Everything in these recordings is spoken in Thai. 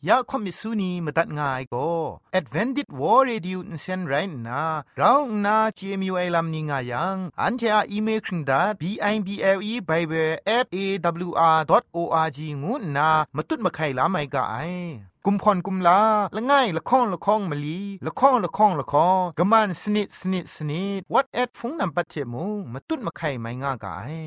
ยาคอมิสุนีมตัดง่ายก็ Advented War Radio นเซนไรนะเราหน้า CMU ไอลัมนิงายังอันเทออีเมลคิงดา bible@awr.org งูนะมาตุ้ดมาไข่ลาไม่กะไอกุมพรกุมลาละง่ายละข้องละข้องมะลีละข้องละข้องละข้องกะมันสนิดสนิดสนิด what at ฟงนำปัจเจมูมาตุ้ดมาไข่ไม่ง่ากะไอ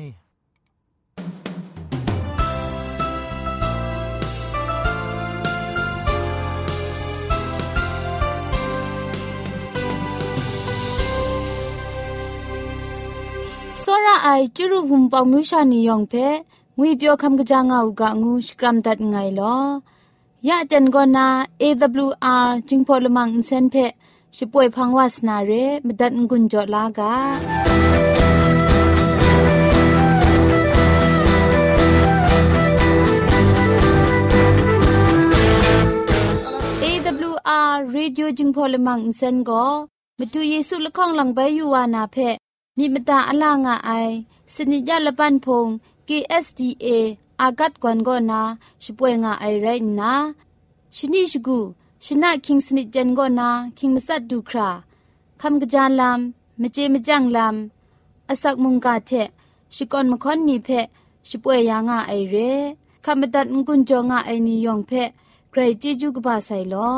စောရအိုင်ကျရုံပေါမြူရှာနီယောင်ဖဲငွေပြောခမ်ကကြငါဥကငူစကရမ်ဒတ်ငိုင်လောยะเจนกอนา AWR จิงพอลมังอินเซนเพชิป่วยพังวาสนาเรมดัดงุนจอลากา AWR Radio จิงพอลมังอินเซนก็มาดูเยซูละข้องหลังใบยูวานาเพมีมตาอลางาไอสนิยะละปันพง KSDAอากัดกวนกอนาช่วยงาไอไรนะชนิชกูชนะคิงสนิจันกอนาคิงมัสัดดูคราคำกระจานลำมเจมจังลำอาศักมุงกาเทชิกอนมคอนนีเพช่วยยางาไอเรคำบัดงกุนจงาไอนิยองเพใครจีจูกบาไซลอ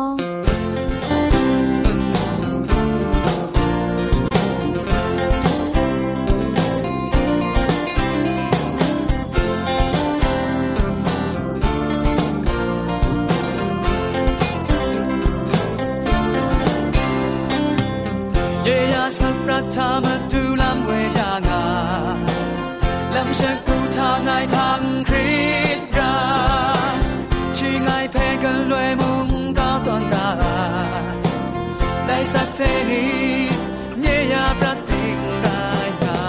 ทามาดูลำเวจางาลำเชกูทางไงทางคริสราชีไงเพกันรวยมุมก้าวตอนตาได้สักเซนีเยียบรัดทิ้งรายกา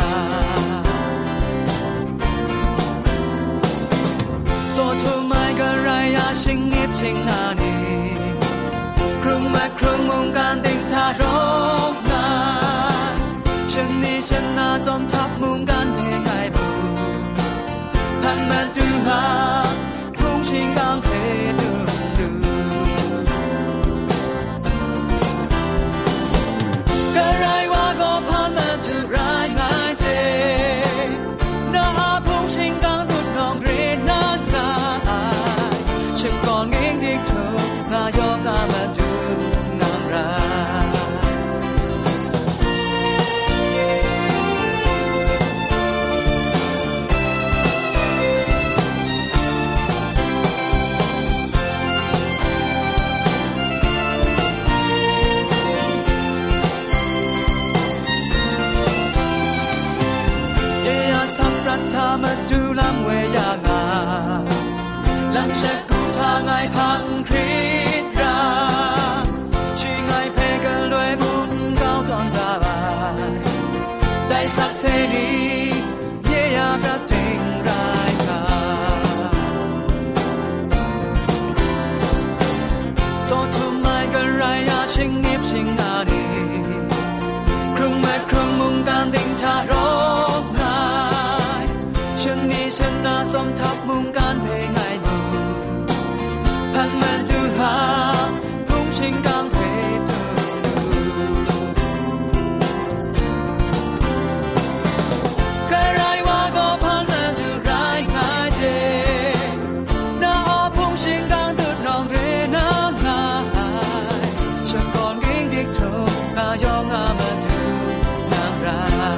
โซทูไม่ก็ไรอาชิงเงียบชิงนานีครึ่งแม่ครึ่งมุมการติงทารกฉันนี่ฉันน่าจอมทับมุงกันเพลงไงบูพันมันดูหาพุ่งชิงกังเพดูดูก็ไรว่าก็พันมันดูไรง่ายเจน่าพุ่งชิงกังดุดน้องเรียนน่าง่ายฉันก่อนเองที่เธอน่ายอมน่ามาดูนางราทามาดูลำเวยางาลำเชกูทางไงพังคริสราชีไงเพกันรวยมุนก้าวตอนตาบายได้สักเซนีเยียบรัดทิ้งรายกาโซทุมไม่กันไรอาชิงเงียบชิงนาดีครึ่งแม่ครึ่งมุงการติงทารกฉันนี่ฉันน่าสมทับมุงการเพลงไงบูพันมันดูหาพุ่งชิงกังเพดูใครไรว่าก็พันมันดูไรง่ายเจน่าพุ่งชิงกังดุดน้องเรน่าง่ายฉันก่อนเก่งเด็กเธอน่ายองอามาดูนางร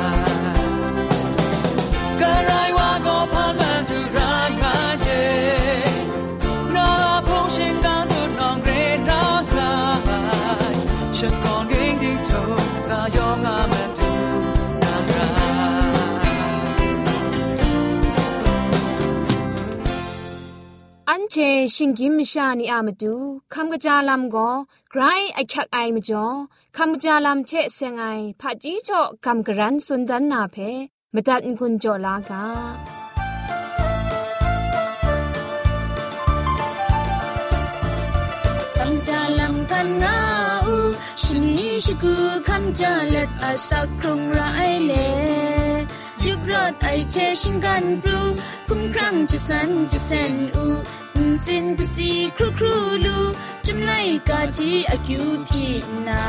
ฉันก่อนเก่งที่เธอน่ายอมงามันดูนางราอันเชชิงกิมชานีอามาดูคำกระจาลำก็ไกรไอคักไอมาจ่อคำกระจาลำเชเซงไอผาจีจ่อคำกระรันสุนดันนาเพมาตัดกุญจ่อลากาคำจาลำกันนาฉันนี่ชกูคำจาเล็ดอาสักครุงละไอเล่ยุบรอดไอเชชิงกันปลูคุ้มครั้งจะสันจะเซนอูสินกุสีครูครูลูจุมไลกาจีอากิวพีนา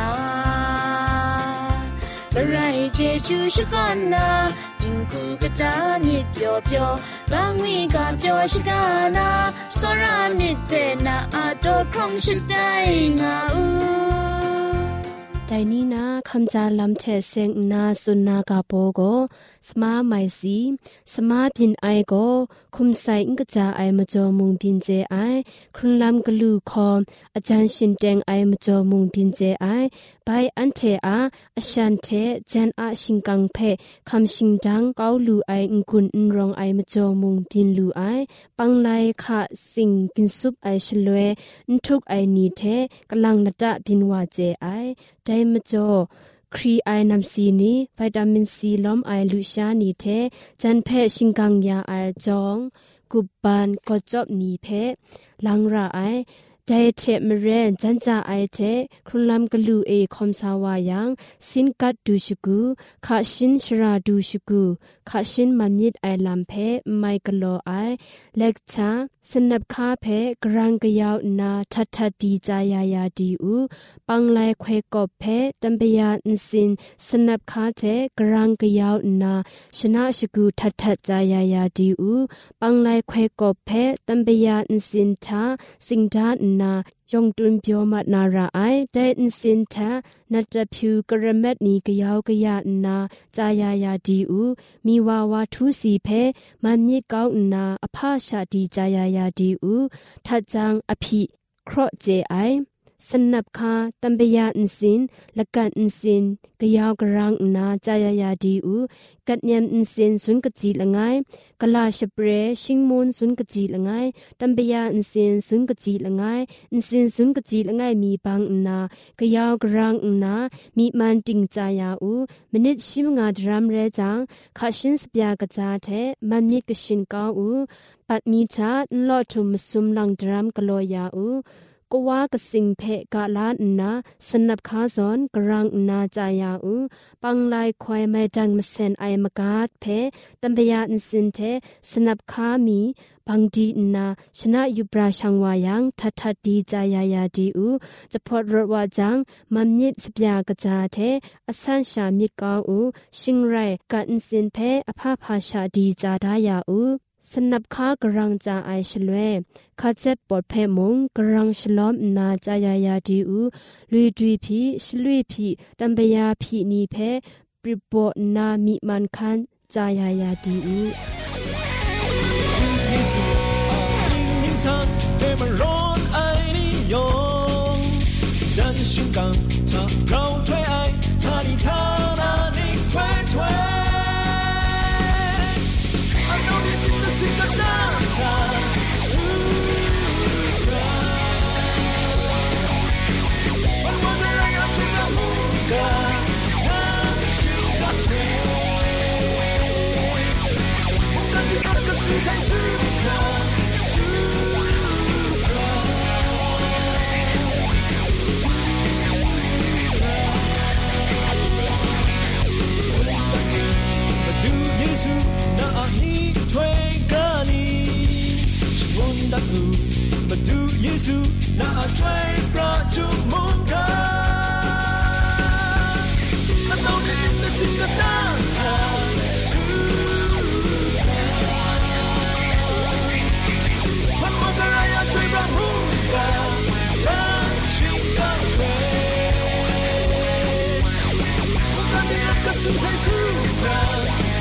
บรายเจจูชกันนาจิงกูกะจามิดเปียวเปียวบางวีกาเปียวชกานาสรามิดเปนาอาโตครองชิดได้งาอูใจนี้นะคำจาลำเทเซงนาสุนากาโปโกสมาไม่สีสมาพินไอโกคุมใส่อิงกะจาไอมาจอมุงพินเจไอครุนลำกลูคอมอาจารย์ชินแดงไอมาจอมุงพินเจไอไปอันเทอาอชันเทจันอาชิงกังเพคำชิงดังเกาลูไออุกุนรองไอมาจอมุงพินลูไอปังไลคะสิงกินซุปไอชลวยนทุกไอนีเทกำลังนัดพินว่าเจไอไดมจ่อครีไอนำซีนีวิตามินซีล้อมไอลุชานีเทจันเพชิงกังยาไอจองกุบานก็จบนีเพลังระไอใจเทมเรนจันจาไอเทครุลำกลูเอคอมสาวายังสินกัดดูชกูขาชินชราดูชกูขาชินมัมยิดไอลำเพไมกโลไอเล็กชาสนับคาเพกรังกยาวนาทัทดีจายายาดีอูปังไลเควกบเพตัมเปียนสินสนับคาเทกรังกยาวนาชนะชกูทัจายายาดีอูปังไลเควกบเพตัมเปียนสินทาสิงดานายองตุนเปียวมัดนาราไอได้อินสินทานัตพิวกระเม็ดนีกยาวกยานาจายายาดีอูมีวาวาทุสีเพมันมีเก้านาอภาชาดีจายายาดีอูทัดจังอภิครอเจไอสนับคาตัมเปียอินสินละกันอินสินกยาวกรังนาจายายาดีอูกัดยันอินสินสุนกจีละไงกลาชเปรชิงมูนสุนกจีละไงตัมเปียอินสินสุนกจีละไงอินสินสุนกจีละไงมีบางนากยาวกรังนามีมันติงจายาอูมนิดชิมงาดรัมเรจังขาชินสเปียกจาเทมันมีกชินกาอูปัดมีชาลอทุมซุมลังดรัมกลอยาอูกว่ากสิงเพกาลานาสนับขาซอนกรังนาจายาอูปังไลควายไม่ดังมเซนไอมกาดเพตัมเปียนสินเทสนับขามีบังดีนาชนะยุบราชังวายังทัดดีจายายาดีอูจะพอดรถว่าจังมัมยิดสเปียกจาเทอสันชามิดกาอูชิงไรกันสินเพอภาพาชาดีจาดายาอูสนับขากรังจาไอชลเวคาเจ็บปอดเพมงกรังชลอมนาจายายาดีอูลุยดุยพีชลุยพีตัมเปียพีนีเพปริปอนามิมันคันจายายาดีอู耶稣啊，明上对门罗爱你用，但心刚他高推爱他的他那里推推。มาดูเยซูน่าช่วยประจุมุนกันและเราได้ยินแต่สิ่งต่างๆสู้วันวันอะไรอยากช่วยประมุนกันทั้งชิงกันเทวันนั้นที่รักกันสุดใจสู้กัน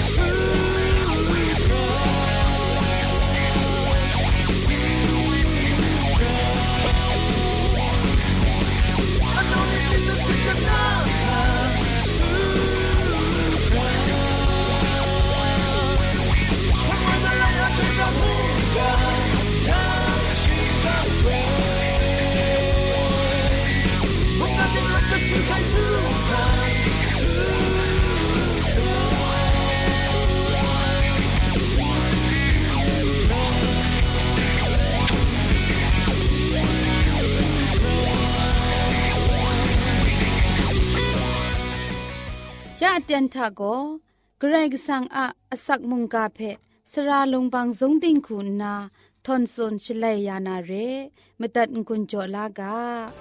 เตียนทาโกเกรกสังอาสักมุงกาเพสราลงบางสงติงคุณนาทอนซนชลัยยานาเรมตัดกุญจลากา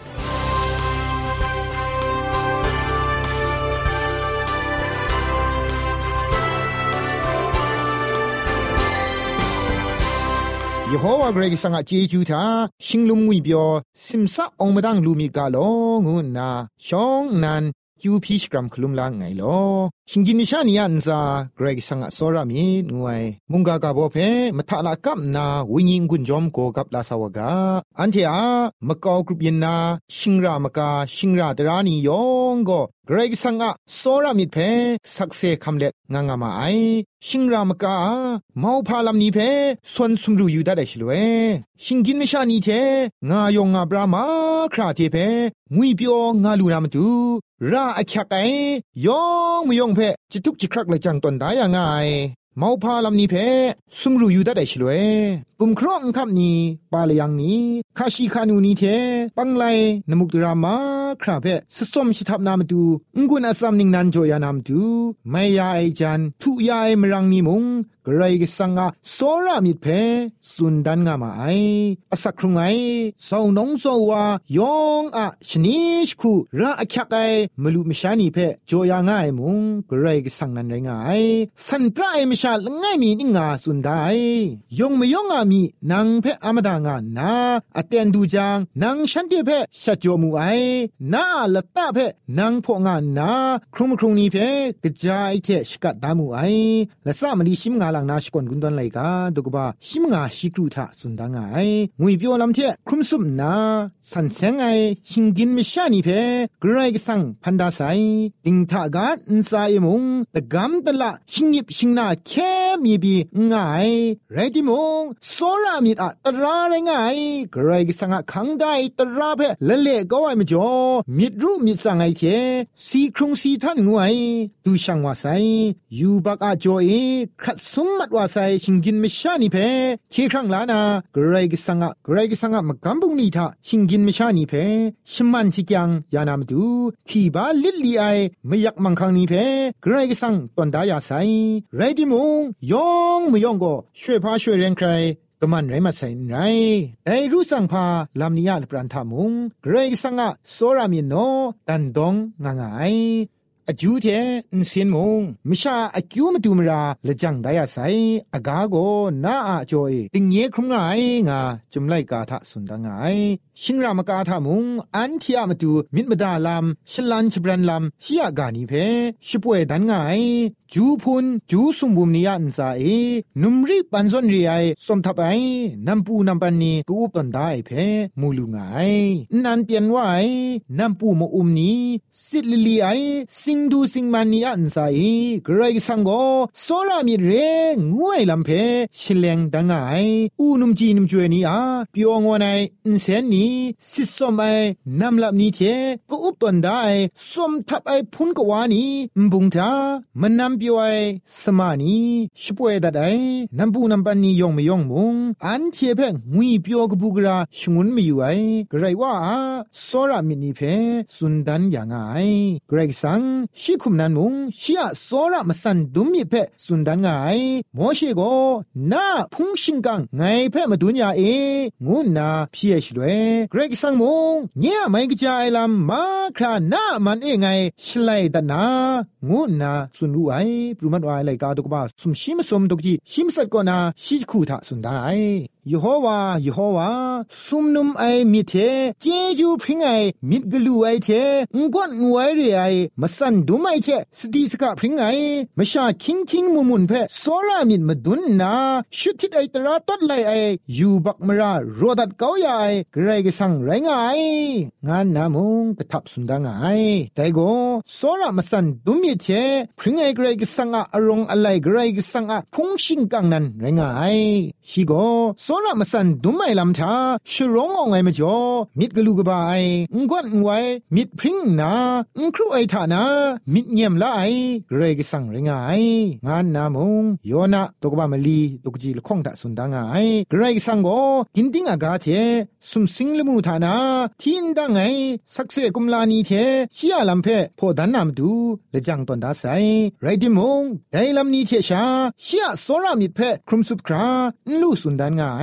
ยโฮวาเกรกสังอาเจจูทาชิงลุมงุยเปียวซิมซาองมาดังลูมิกาโลงูนาชองนันยูพีชกรัมคลุมลางไงโลชิงกิมิชานียันซาเกรกสังอาโซรามีงวยมุงกากาโบเพมทาลากับนาวิญิงกุนจอมโกกับลาสาวกาอันเทียมะกอกรุปยินนาชิงรามกาชิงราตรานียองโกเกรกสังอาโซรามิเพสักเซคำเล็ดงางามาไอชิงรามกาเมาพาลำนี้เพส่วนสมรูอยู่ได้ชลเวชิงกินไม่ชานีเทงายองงาบรามาคราเทเพงุยเปียวงาลูนามตูราอักขะไกยองมยองเพจิตุกจิครักเลยจังตนได้ยังไงเมาพาลำนี้เพสมรูอยู่ได้ชลเวปุ่มครองคำนี้ปาลยังนี้คาชิคานูนี้เทปังไลนมุกดรามาคราเพสสมชิทับนามตูงกุนอาซัมนิงนันโจยานามตูไม่ยาไอจันทุยาไอมรังนิมุงกระไรก็สังอาโซรามิดเพสุนดันงามาไออสักครุงไอสาวนงโซวายองอะชนิชคูระอักขะไอมลุมชานีเพโจยาง่ายมุงกระไรก็สังนันไรงายสันปราไอมชาลง่ายมีนิงาสุนได้ยองมยองอามีนางเพอามดางานาอเตนดูจางนางฉันเดเพชะโจมูไอนาละตาเพนางพงานาครุมครุงนี้เพกระจายเทชกัดดามูไอละสามลีชิมงาลังนาชกอนกุนดอนไลกาดกบาชิมงาชิกรูทาสุนดางไองุยเปียวลำเทครุมซุมนาสันเซงไอหิงกินมิชานีเพกระไรกสังพันดาไซติงทากาอินซาเอมุงตะกำตะละชิงยิบชิงนาแค่มีบีง่ายไรติมงโซรามิดอะตราไรงายกระไรกสังขังได้ตราเพละเละก็ไอมจ่อมิดรูมิดสังไอเทสีครุงสีท่านงวยดูช่างว่าไซยูบักอาจ่อเอครัดสมมัดว่าไซชิงกินไม่ชานีเพเคครั้งลานากระไรกสังมากำบุงนีทาชิงกินไม่ชานีเพชมันชิจังยานามดูที่บาลิลลีไอไม่อยากมังคังนีเพกระไรกสังตอนดายาไซไรดิมงยองไม่ยองก็ช่วยพาช่วยเรียนใครกมันไรมาใส่ไรไอรู้สังพาลำนี้ยาลปรันทามุงเกรกสังะโซรามิโนตันดงงางไออจูเทอินเซียนมงมิชาอคิวมาดูมราละจังไดอาไซอากาโกนาอาจอยติงเยครุงไงงาจุมไลกาทะสุนดังไงชิงรามกาทะมุงอันที่อามาดูมิดมดาลำชลันชบรันลำชิยากานีเพชิป่วยดันไงจูพุนจูสุมบุมนิยันซาเอนุมริปันซอนรีไอสมทับไอนัมปูนัมปันนีกูอุปตันได้เพมูลุงไงนันเปียนว่าไอนัมปูมอุมนีสิลิลีไอสิงดูสิงมันนิยันซาเอกรายสังโกโซรามิเรงวยลำเพชิเลงดังไงอูนุมจีนุมจวยนีอาเปียวงวนไออินเซนนีสิสมไอนัมลับนีเทกูอุปตันได้สมทับไอพุนกวานีมบุงทามันนัมเปียวไอสมานีช่วยดัดไอนัมปูนัมปันนียองไม่ยองมุงอันเชเพงงุยเปียวกบุกราชงุนไม่อยู่ไอกรายว่าโซรามินีเพสุนดันอย่างไงกรายสังชิคุมนันมุงชิอาโซรามาสันดุมมีเพสุนดันไงโมเชโกนาพุงชิงกังไงเพมาดุนยาเองูนาพี่เอชด้วยกรายสังมุงเนี่ยไม่กระจายลำมาครานามันเอไงชไลดันนางูนาสุนรู้ไอปรุมันวายไลกาตกบาสุมชิมสมตกจีชิมสัตกนาชิคูทะสุนได้ยโฮวาสุมนุมไอมิเทเจจูพริงไอมิดกลูไอเทงวนงวยเรไอมาสันดุไมเทสติสกะพริงไอมชาคิงทิงมุมุนเพโซรามิดมาดุนนาชุดพิดไอตราตัดไลไอยูบักมราโรดัดเกาใหญ่ไกรกสังไรงายงานนามุงกระทับสุนดังไอแต่โกโซรามาสันดุมิเทพริงไอไกรกสังอารมณ์อะไรไกรกสังพุงชิงกังนั้นไรงายชิโกโซรามาสันดุไม่ลำทาชร้ององไงมาจ่อมิดกลูกบายงวนงไวมิดพริ้งนาครูไอทานามิดเงียมละไอเรกสังเรงไองานนามงโยนะตกบามลีตกจีลคงตะสุนดางไอเรกสังโกกินติงอากาเทสุมสิงลมูทานาทินดังไงสักเซกุมลานีเทชิอาลัมเพพอดันนามดูและจังตอนดาไซไรดิมงไดลัมนีเทชาชิอาโซรามิดเพครุมสุบคราลูสุนดานไง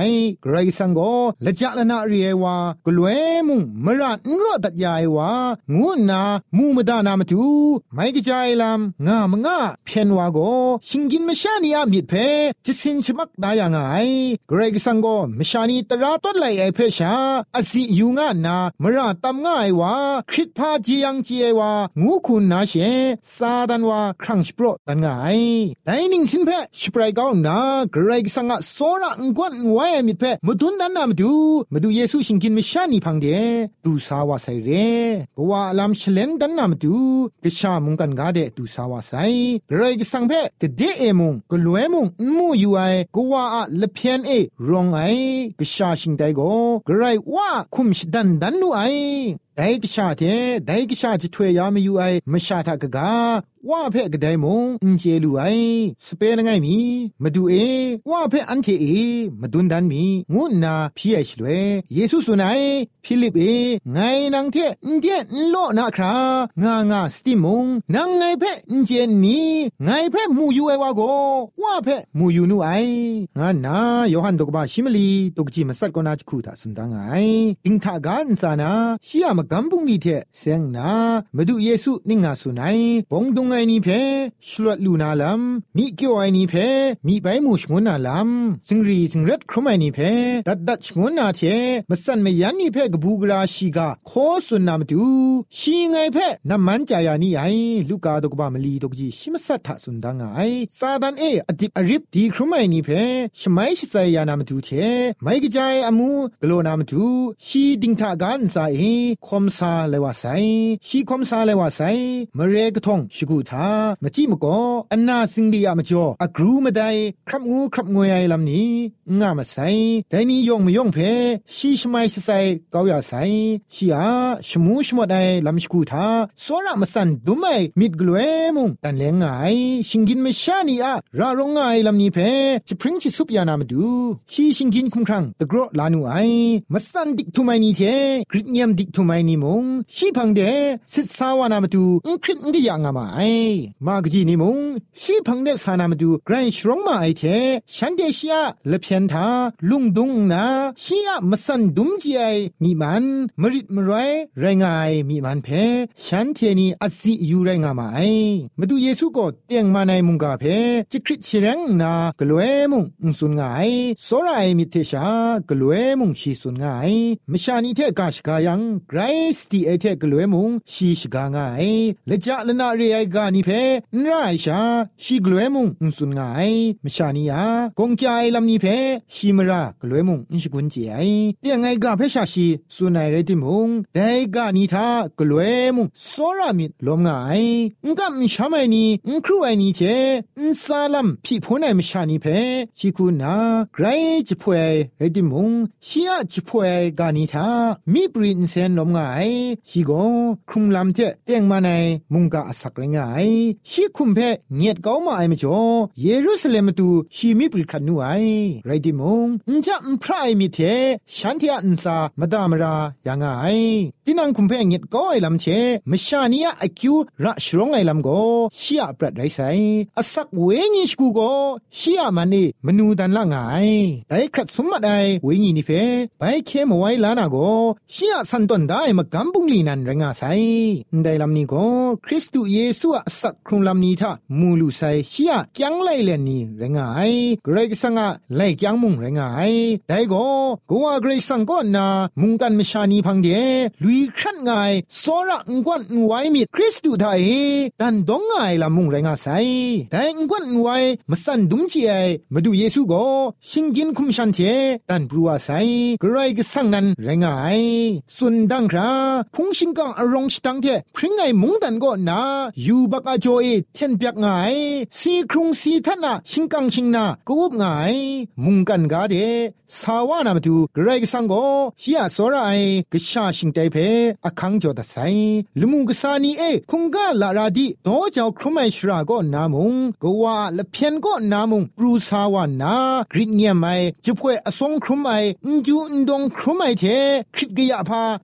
กรสังโกละจะละนาเรียวากลวยมุงมระนรตัดยายวางูนามูมดานามาตูไม่กระจายลำงามงาเพียนวาโกชิงกินมชานีอามิดเพจะสินชมักได้ยังไงกรสังโกมชานีตราต้นไหลไอเพชาอสิยูงานามระตำง่ายวาคริตพาจียังจีไอวางูคุณนาเชซาดันวาครั้งสโปรตันง่ายแต่นิ่งสินเพสปรายก้าวนากรสังโซระงวนไว้มิดเพมาดุนดันนามาดูเยซูชิงกินมชานีพังเดดูสาวาไซเรกว่าลำเชลนดันนามาดูกชามุงกันกาเดดูสาวาไซกรสังเพกเดเอมุงกลวยมุงมูอยู่ไอกว่าละเพียนเอรองไอกชาชิงไดโกกรว่าคุมชดันนูไอไดกชาเทไดกชาจะถวยยามาอยู่ไอมชาทากกาว่าเพกไดมงเจลูไอสเปนไงมีมาดูว่าเพอันเทมาดุนดันมีงูนาพี่ไอชลวยเยซูสุนัยฟิลิปไงนางเทเดียนโลนาครางาสติมงนางไงเพเจนี่ไงเพมูอยู่ไอวาโกว่าเพมูอยู่นูไองานาโยฮันตกบาชิมลีตกจิมาสัตกนาจคูตาสุนดังไงติงทากันซานาชิยามกัมปุงลีเทเซงนามาดูเยซูนิงาสุนัยปงดุงไงนี่เพชลวดลูนาลัมมีเกี่ยวไอนี่เพมีใบมูชงนาลัมสิงรีสิงรัดครมไอนี่เพดัดชงนาเทมาสันไม่ยันนี่เพกบูกราชิกาโคสุนนามดูชีไงเพน้ำมันจายานี่ไอลูกาดกบามลีดกจีชิมสัทธะสุนดังไอซาดันอดิบอริบดีครมไอนี่เพชไมชิไซยานามดูเทไม่กระจายอมูกโลนามดูชีดิงทากันซาคอมซาเลวาไซชีคอมซาเลวาไซมเรกทองชิกูทามจิมโกอันนาสิงดียามจ่ออกรูมาได้ครับงูครับงวยไอลำนี้งามาไซแต่นี้ยงไม่ยงเพชีชไมชิไซเกาอยาไซชีอาชมูชมดไอลำชิกูทาสวระมาสันดุไมมิดกลวยมุงตันเลงไงชิงกินไม่ชานีอะรารงไงลำนี้เพจะพริ้งชิสุปยานามาดูชีชิงกินคุ้มครังตะกรอลานูไอมาสันดิกทุไมนี่เทกริดเงียมดิกทุไมนี่มงชีพังเดสิสาวานามาดูคริดงยางามาไอมากจีนิมงชีพังเดสานามาดูไกรชรองมาไอเทฉันเดชยาละเพียนทาลุงดุงนาชียมาสันดุมจีไอมีมันมริดมรอยไรงายมีมันเพฉันเทนีอสิยูไรงามาไอมาดูเยซูก็เตียงมาในมุงกาเพจิคริชเรงนากลวยมุงสุนงายโซไรมิเทชากลวยมุงชีสุนงายมชานีเทกาชกายังไกรสตีเอเทกลวยมุงชีชกางายละจะละนาเรไอกานิเพนไรชาชีกลวยมุงสุนงายมชานียากงแกไอลำนี้เพชีมรากลวยมุงนิชกุนเจไอเตียงไอกาเพชาชีสุนัยเรติมุงไดกานิทากลวยมุงโซรามิดลมงายงะมชาไมนีครูไอนีเจซาลัมพี่พูนไอมชานีเพชีคูนาไกรจิพวยเรติมุงชียจิพวยกานิทามีปรินเซนลมงายชีโกคุมลำเทเตียงมาในมุงกาสักไรงายชีคุมเพเงียดเก้ามาไอมจ่อเยรูซาเล็มตูชีมีปริคันนูไอไรติมุงจะพระไอมิเทฉันเทียนซามดามรายังไงที่นังคุมเพเงียดเก้าไอลำเชมชานียไอคิวระชรองไอลำโกชียปรัดไรไซอสักเวญิชกูโกชียมันนี่มนูดันละไงแต่ครัดสมมาได้เวญินี่เพไปเคมไว้ลานาโกชียสันตนได้มากำบุงลีนันไรงาไซได้ลำนี้ก็คริสต์เยซูสักครุงลำนี้ท่ามูลูไซชียจังไลเลนนี่ไรงายเกรกสังะไลจังมุงไรงายได้ก็กัวเกรกสังก็นามุงกันมชานีพังเดลุยขันไงโซระงวนไว้มิดคริสต์ไทยดันดงไงละมุงไรงาไซแต่งวนไว้มาสันดุมจีไอมาดูเยซูก็ชิงกินคุมชันเทดันปรัวไซเกรกสังนั้นไรงายสุนดังคราพุงชิงกังอารมณ์ตังเทพริ้งไงมุงดันก็นายูบักอาโจเอเทียนเปียกไงซีครุงซีทันนาชิงกังชิงนากูบไงมุงกันกาเดสาวานามาดูเกรกสังก็เชียโซระไอกชาชิงไตเพอคังจอดไซลุมุงกษานีคุงกาลาราดีโตเจ้าครุไมชราก็นามุงกว่าละเพียนก็นามุงปรูสาวานากริเงียไมจะพวยอสงครุไมจูดงครุไมเทคริตกยาพาสี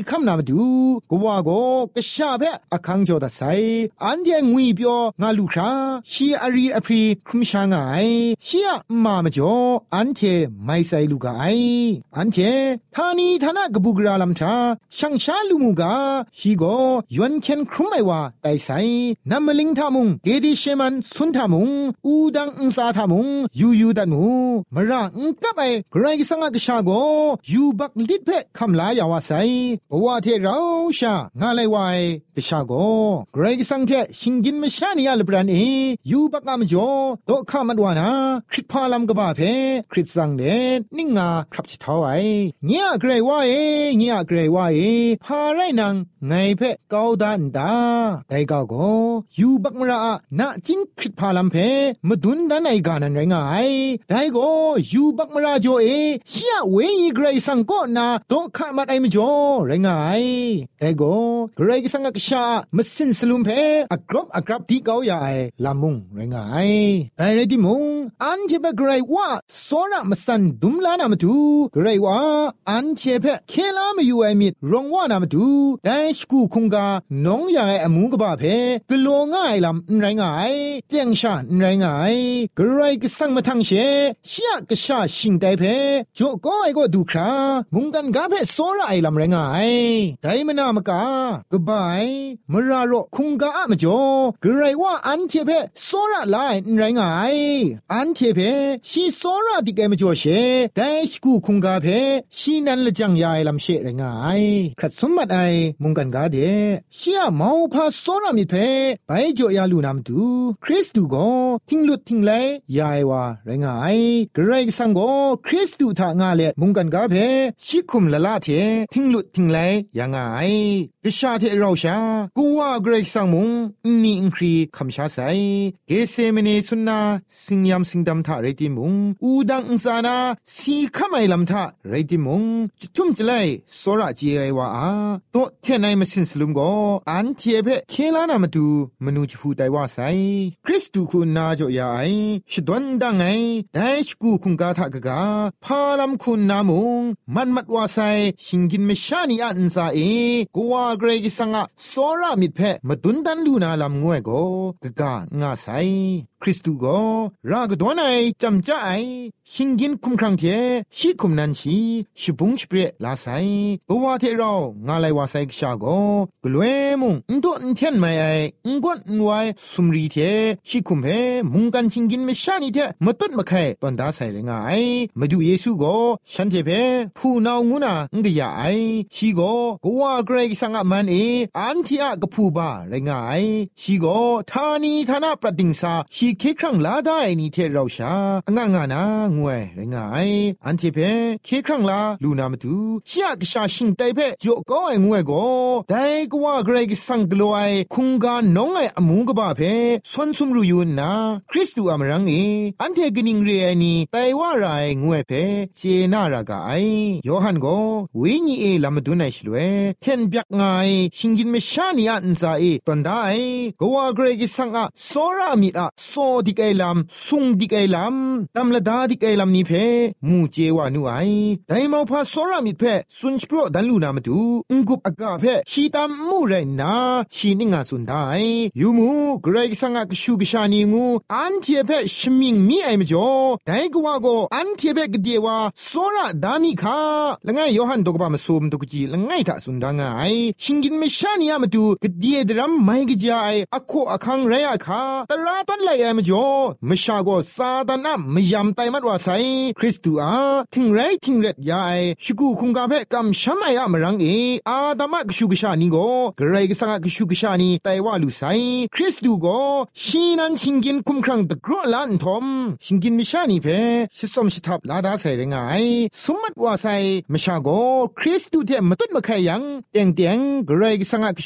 คำนามาดูก็ว่าก็กะชาเพอคังโจดาไซอันเจงวีเปียวงาลูคราชีอารีอพรีครุมชางายชีอะมามาจ่ออันเจไม่ใส่ลูกไออันเจทานีทานากบุกราลัมทาช่างชาลูมูกาชีโกยวนเคนครุมไอว่าไปใส่นัมมลิงทามุงเกดิเชมันสุนทามุงอูดังอุซาทามุงยูดันมูมระอุกับไอไกรกิสังกะชาโกยูบักลิดเพคำลายาวาไซปวาเทเราชางาไลวายกะชาโกไกรกิสังเทชิงกินมชานียาลบรันเอยูบักอามจ่อโตคามัดวานาคริตพาลัมกะบาเพคริตสังเดนิงาครับชิทาวไอเงียไกรวาเอเงียไกรวาเอพาไรนังไงเพกาวดันดาไดกาโกยูบักมระนะจิงคริตพาลัมเพมดุนดันไอกานันไรงายไดโกยูบักมระจ่อเอเชียเวงีไกรสังโกนาโตคามัดไอมจ่อไรงายไดโกไกรกิสังกะชามสินสลุมเพอักรับที่เกาใหญ่ลามุงไรงายไดเรติมุงอันเทเปไกรว่าโซระมสันดุมลานามาดูไกรว่าอันเทเปเคลามาอยู่ไอมิดรองว่านามาดูได้สกูคุงกาน้องใหญ่อมูกบาเพกโลง่ายลำไรงายเตียงชาไรงายไกรกิสังมาทังเชเชียกชาชิงไดเพจ่อก็ไอก็ดูครามุงกันกาเพโซระไอลำไรงายไดมนามกากบายมราโรคุงกาอะมจ่อไกรว่าอันเทเปโซระไลไรงายอันเทเพชีโซระดิเกมจ่อเชได้สกูคุงกาเพชีนันละจังยายลำเชไรงายขัดสมบัติไอมุงกันกาเดเชียเมาพาโซระมิเพไปจ่อยาลูนามดูคริสตูโกทิงลุดทิงไลยายว่าไรงายไกรสังโกคริสตูทางาเลมุงกันกาเพชิคุมละละเททิงลุดทิงไลยังไงกะชาเทเราชากูว่าไกรสังมุงนี่อิงครีคำชาไซเกเซเมเนสุนนาสิงยามสิงดำทะเรติมุงอูดังอุซานาสีขมายลำทะเรติมุงจุ่มจะไลโซระจีไอว่าโตเทนายมาสินสลุมโกอันเทเพเคลานามาดูมนูจพูไตว่าไซคริสตูคุณนาจ่อยาไอชดวนดังไงได้ชกูคุงกาทะกะกาพาลัมคุณนามุงมันมัดว่าไซชิงกินเมชานีอันซาเอกูว่าเกรกิสังะโซระมิดเพมาดุนดันลูนาลำงวยโกกะกางาไซคริสตูโกรากดวนไอจำจ้าไอชิงกินคุมครังเทชิคุมนันชีชิบุงชิเปรลาไซบวาเทเรางาไลวาไซกชาโกกลวยมุงอุนโตอุนเทนไมไออุนกวนอุนไวสุมรีเทชิคุมเพมุงกันชิงกินเมชานีเทมาตุดมาไข่ตอนดาไซเรงไอมาดูเยซูโกฉันเทเพผู้นาวงูนาอุนกยาไอชีโกกว่าเกรกสังะมันเออันที่อะกผู้บาเรงไอชีโกทานีทานาปรติงซาชีเคครั้งลาได้นี่เทเราชางางานางวยไรงายอันเทเพเคครั้งลาลูนามาดูเชียกชาชิงไตเพจ่อก็ไองวยโกได้กว่าเกรกสังกลวยคุงกาน้องไออมูกบาเพสวนซุมรูยูนนาคริสตูอามรังเออันเทกนิงเรียนีไตว่าไรงวยเพเจนารากาไอยอหันโกวิญีเอลามาดูไนชลเวเทนเปียกไงชิงกินเมชานีอันซาเอตอนได้กว่าเกรกสังอะโซรามิอะโซดิกไอลัมซุงดิกไอลัมตัมละดาดิกไอลัมนี่เพมูเจวานูไอไดมอพาโซรามิเพซุนชโปรดันลูนามาดูอุงกุบอากาเพชีตามมูเรนาชีนิงาสุนได้ยูมูเกรกสังอะกชูกชานีงูอันเทเพชมิงมีไอมจ่อไดกว่าโกอันเทเพกเดียวาโซราดามิคาละไงยอหันดกบามาซุมดกจีละไงทะสุนดางไอชิงกินเมชานียามาดูกเดียดรัมไมกจายอะโคอะคังเรอะคาตราตันไลไอมจ่อมชาโกซาตานะมยามไตมัดว่าไซคริสตูอาทิงไรทิงเร็ดยาไอชิกูคุงกาเพกัมชัมไออะมรังเออาดามะกชูกชานีโกเกรกสังกชูกชานีไตว่าลูไซคริสตูโกชีนันชิงกินคุมครังตะกรอลันทอมชิงกินมิชานีเพชิสมชิทับลาดาไซเรงไอสมมัดว่าไซมชาโกคริสตูเทมตุดมะไคยังเตียงเกรกสังกชู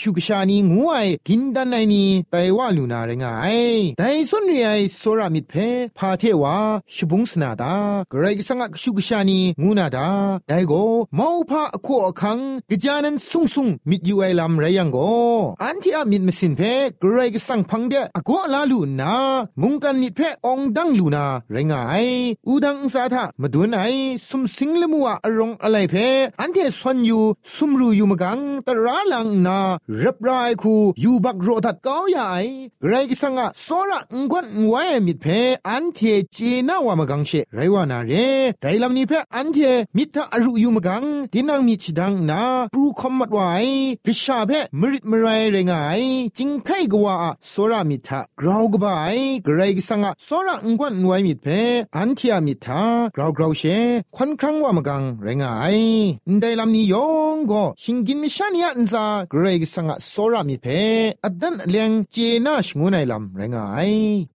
ชูกชานีงูไอกินดันไอนีไตว่าลูนาเรงไอไดส่วนเรียโซรามิดเพพาเทวาชบุงสนาดากรกิสังกชูกชานีงูนาดาไดโกมอพาอโคอคังกะจานันซุงซุงมิดยูไอลัมไรยังโกอันที่อามิดมสินเพกรกิสังพังเดอโกลาลูนามุงกันมิดเพองดังลูนาเรงไออูดังสาทะมาดูไอซุมสิงละมัวอรงอะไรเพอันเทสวนยูซุมรูยูมกังตราลังนารับรายคูยูบักโรดัดก้าวใหญ่ไรกิสังะโซระงวนงวยมิดเพอันเทเจนาวามกังเชไรวานาเรไดลำนี้เพอันเทมิทะอรุยูมกังดินังมิชิดังนาปรูคอมมัดไว้กิชาเพมริดมไรเรงไงจิงไคกว่าโซระมิทะกราวกบายไรกิสังะโซระงวนงวยมิดเพอันเทียมิทะกราวกราวเชควันครั้งวามกังเรงไงไดลำนี้ยองก็ชิงกินมิชานีอันซาเกรกสังะโซรามิเพอดันเลียงเจนาชงูไนลำไรงาย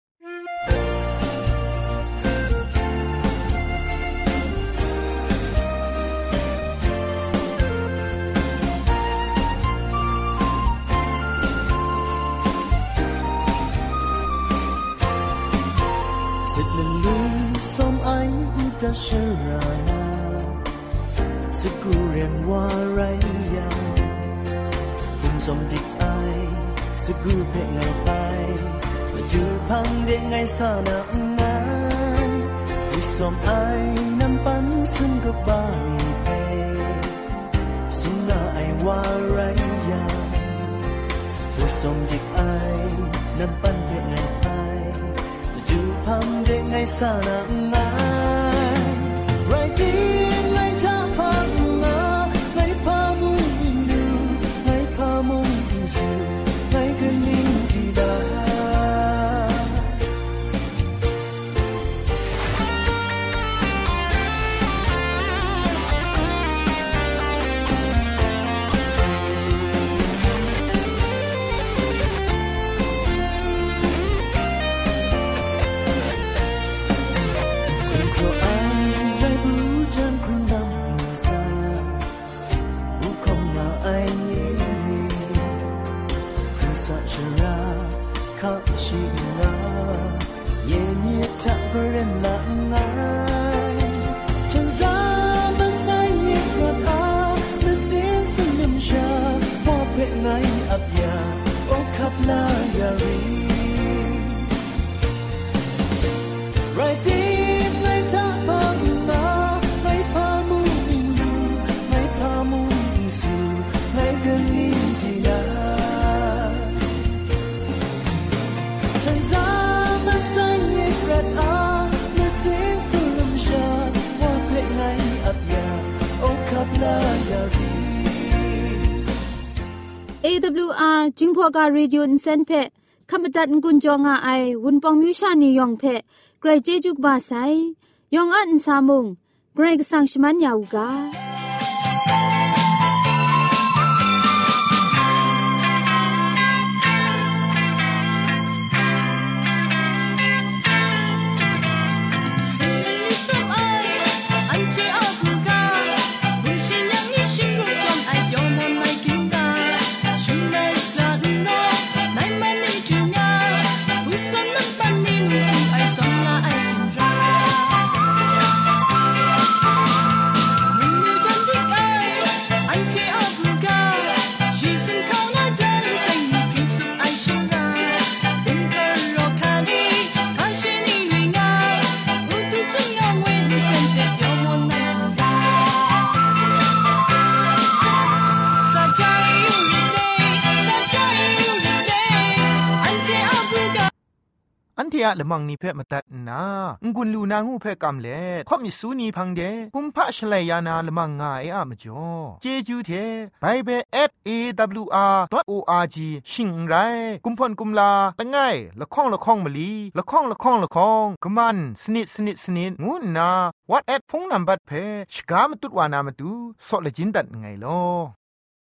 สิทธิ์ลุงสมไออุตเชรานาสกุเรียนว่าไรยาคุณสมดิกไอสกุเพงไงไปมาจูพังเด็กไงสานาไงคุณสมไอน้ำปันซึ่งก็บ้ามีเพสุนาไอว่าไรยาคุณสมดิกไอน้ำปันเพงไงไปมาจูพังเด็กไงสานาไงไรดี AWR จึงพอกา Radio Insen เพขมตัดกุญจงอาไอวุนปองมิวชานียองเพไกรเจจุกบาไซยองอันซามุงไกรกสังชมันยาวกาอันเทียละมังนิเพ่มาตัดนางุนลูนางูเพ่กำเล่ข่อมิสูนีพังเดกุมพะชลัยยานาละมังงาเออะมจ่อเจจูเทไบเบิล@awr.org ชิงไรกุมพ่นกุมลาละง่ายละข้องละข้องมะลีละข้องละข้องละข้องกะมันสนิดสนิดสนิดงูนา WhatsApp พงนัมบัดเพ่ชกามตุดวานามตุซอเลจินดัดไงลอ